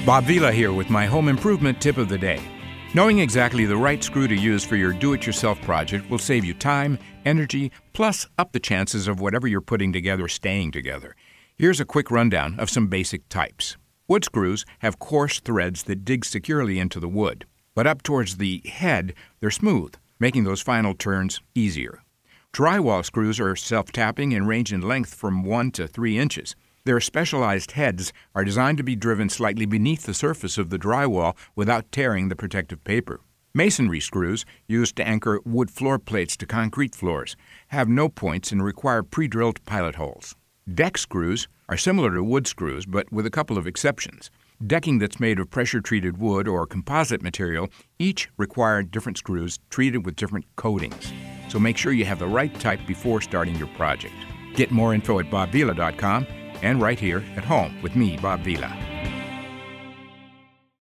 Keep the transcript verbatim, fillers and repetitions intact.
Bob Vila here with my home improvement tip of the day. Knowing exactly the right screw to use for your do-it-yourself project will save you time, energy, plus up the chances of whatever you're putting together staying together. Here's a quick rundown of some basic types. Wood screws have coarse threads that dig securely into the wood, but up towards the head, they're smooth, making those final turns easier. Drywall screws are self-tapping and range in length from one to three inches. Their specialized heads are designed to be driven slightly beneath the surface of the drywall without tearing the protective paper. Masonry screws, used to anchor wood floor plates to concrete floors, have no points and require pre-drilled pilot holes. Deck screws are similar to wood screws, but with a couple of exceptions. Decking that's made of pressure-treated wood or composite material each require different screws treated with different coatings. So make sure you have the right type before starting your project. Get more info at bob vila dot com and right here at home with me, Bob Vila.